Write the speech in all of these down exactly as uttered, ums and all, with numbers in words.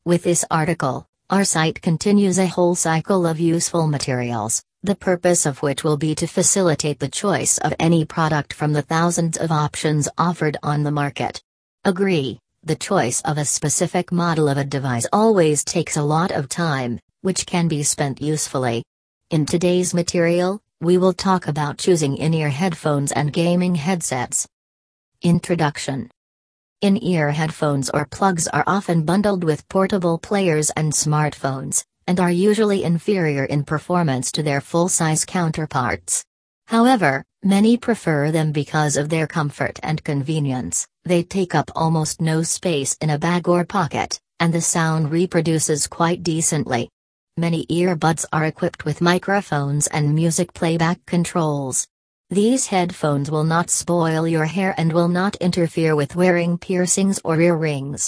With this article, our site continues a whole cycle of useful materials, the purpose of which will be to facilitate the choice of any product from the thousands of options offered on the market. Agree, the choice of a specific model of a device always takes a lot of time, which can be spent usefully. In today's material, we will talk about choosing in-ear headphones and gaming headsets. Introduction. In-ear headphones or plugs are often bundled with portable players and smartphones, and are usually inferior in performance to their full-size counterparts. However, many prefer them because of their comfort and convenience. They take up almost no space in a bag or pocket, and the sound reproduces quite decently. Many earbuds are equipped with microphones and music playback controls. These headphones will not spoil your hair and will not interfere with wearing piercings or earrings.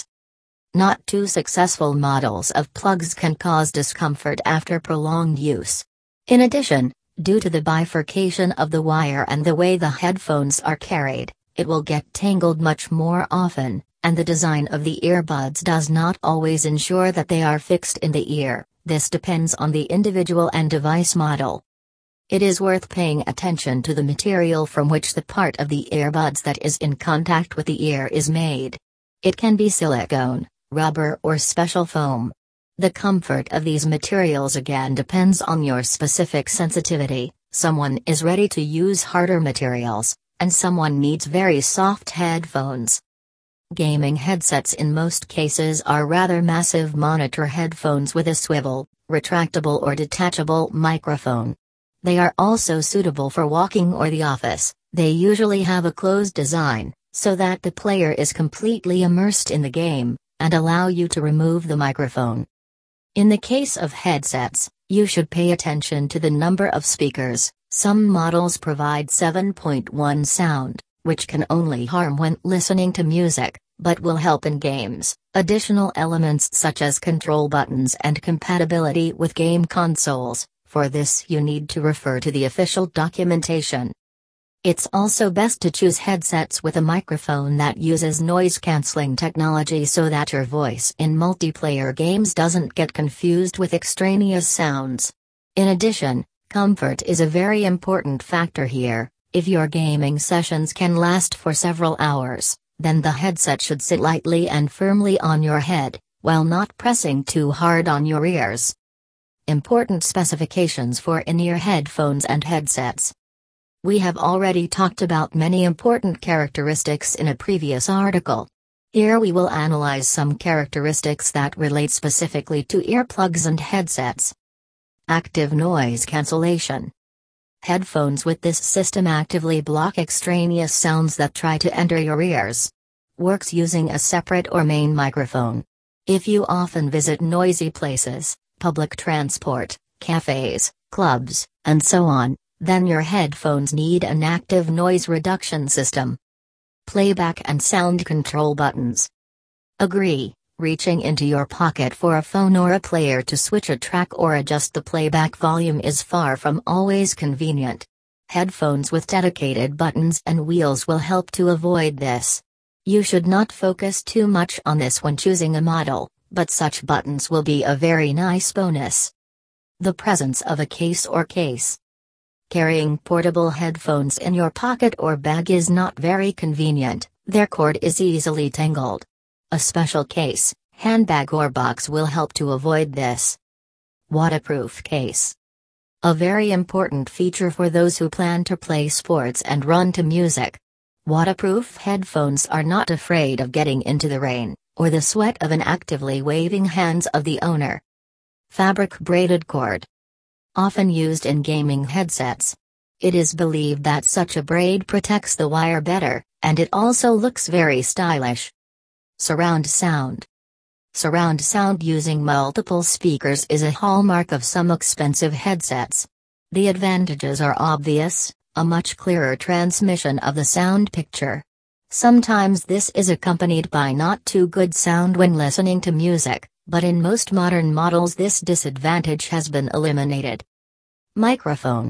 Not too successful models of plugs can cause discomfort after prolonged use. In addition, due to the bifurcation of the wire and the way the headphones are carried, it will get tangled much more often, and the design of the earbuds does not always ensure that they are fixed in the ear. This depends on the individual and device model. It is worth paying attention to the material from which the part of the earbuds that is in contact with the ear is made. It can be silicone, rubber or special foam. The comfort of these materials again depends on your specific sensitivity. Someone is ready to use harder materials, and someone needs very soft headphones. Gaming headsets in most cases are rather massive monitor headphones with a swivel, retractable or detachable microphone. They are also suitable for walking or the office. They usually have a closed design, so that the player is completely immersed in the game, and allow you to remove the microphone. In the case of headsets, you should pay attention to the number of speakers. Some models provide seven point one sound, which can only harm when listening to music, but will help in games. Additional elements such as control buttons and compatibility with game consoles. For this you need to refer to the official documentation. It's also best to choose headsets with a microphone that uses noise-canceling technology so that your voice in multiplayer games doesn't get confused with extraneous sounds. In addition, comfort is a very important factor here. If your gaming sessions can last for several hours, then the headset should sit lightly and firmly on your head, while not pressing too hard on your ears. Important specifications for in-ear headphones and headsets. We have already talked about many important characteristics in a previous article. Here we will analyze some characteristics that relate specifically to earplugs and headsets. Active noise cancellation. Headphones with this system actively block extraneous sounds that try to enter your ears. Works using a separate or main microphone. If you often visit noisy places, public transport, cafes, clubs, and so on, then your headphones need an active noise reduction system. Playback and sound control buttons. Agree, reaching into your pocket for a phone or a player to switch a track or adjust the playback volume is far from always convenient. Headphones with dedicated buttons and wheels will help to avoid this. You should not focus too much on this when choosing a model, but such buttons will be a very nice bonus. The presence of a case or case. Carrying portable headphones in your pocket or bag is not very convenient. Their cord is easily tangled. A special case, handbag or box will help to avoid this. Waterproof case. A very important feature for those who plan to play sports and run to music. Waterproof headphones are not afraid of getting into the rain, or the sweat of an actively waving hands of the owner. Fabric braided cord. Often used in gaming headsets. It is believed that such a braid protects the wire better, and it also looks very stylish. Surround sound. Surround sound using multiple speakers is a hallmark of some expensive headsets. The advantages are obvious: a much clearer transmission of the sound picture. Sometimes this is accompanied by not too good sound when listening to music, but in most modern models this disadvantage has been eliminated. Microphone.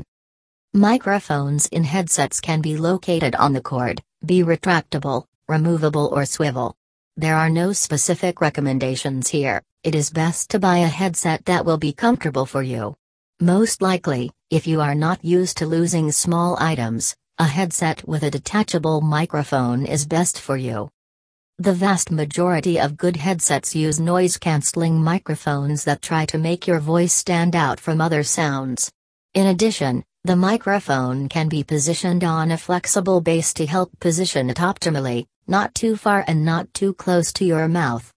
Microphones in headsets can be located on the cord, be retractable, removable or swivel. There are no specific recommendations here. it is best to buy a headset that will be comfortable for you. Most likely, if you are not used to losing small items, a headset with a detachable microphone is best for you. The vast majority of good headsets use noise-canceling microphones that try to make your voice stand out from other sounds. In addition, the microphone can be positioned on a flexible base to help position it optimally, not too far and not too close to your mouth.